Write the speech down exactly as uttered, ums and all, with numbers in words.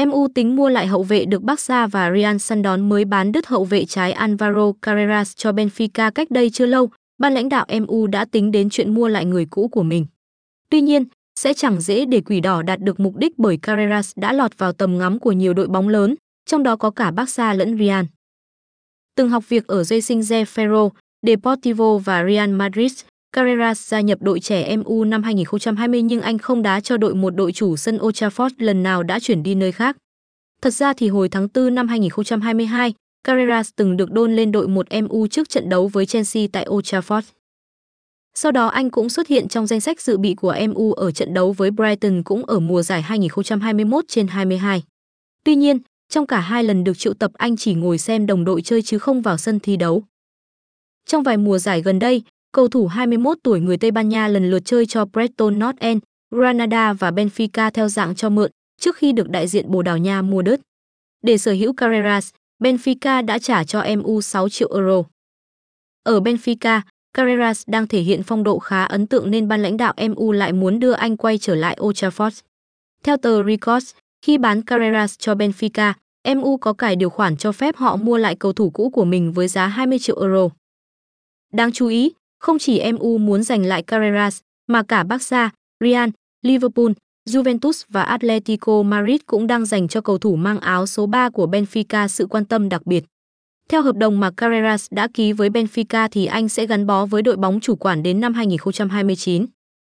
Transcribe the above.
em u tính mua lại hậu vệ được Barca và Real Sandón mới bán đứt hậu vệ trái Álvaro Carreras cho Benfica cách đây chưa lâu. Ban lãnh đạo em u đã tính đến chuyện mua lại người cũ của mình. Tuy nhiên, sẽ chẳng dễ để Quỷ Đỏ đạt được mục đích bởi Carreras đã lọt vào tầm ngắm của nhiều đội bóng lớn, trong đó có cả Barca lẫn Real. Từng học việc ở Racing de Ferrol, Deportivo và Real Madrid, Carreras gia nhập đội trẻ em u năm hai nghìn không trăm hai mươi nhưng anh không đá cho đội một đội chủ sân Old Trafford lần nào đã chuyển đi nơi khác. Thật ra thì hồi tháng tư năm hai nghìn không trăm hai mươi hai, Carreras từng được đôn lên đội một em u trước trận đấu với Chelsea tại Old Trafford. Sau đó anh cũng xuất hiện trong danh sách dự bị của em u ở trận đấu với Brighton cũng ở mùa giải hai nghìn không trăm hai mươi mốt trên hai mươi hai. Tuy nhiên, trong cả hai lần được triệu tập anh chỉ ngồi xem đồng đội chơi chứ không vào sân thi đấu. Trong vài mùa giải gần đây, cầu thủ hai mươi mốt tuổi người Tây Ban Nha lần lượt chơi cho Preston North End, Granada và Benfica theo dạng cho mượn trước khi được đại diện Bồ Đào Nha mua đứt. Để sở hữu Carreras, Benfica đã trả cho em u sáu triệu euro. Ở Benfica, Carreras đang thể hiện phong độ khá ấn tượng nên ban lãnh đạo em u lại muốn đưa anh quay trở lại Old Trafford. Theo tờ Records, khi bán Carreras cho Benfica, em u có cài điều khoản cho phép họ mua lại cầu thủ cũ của mình với giá hai mươi triệu euro. Đáng chú ý, không chỉ em u muốn giành lại Carreras, mà cả Barca, Real, Liverpool, Juventus và Atletico Madrid cũng đang dành cho cầu thủ mang áo số ba của Benfica sự quan tâm đặc biệt. Theo hợp đồng mà Carreras đã ký với Benfica thì anh sẽ gắn bó với đội bóng chủ quản đến năm hai nghìn không trăm hai mươi chín.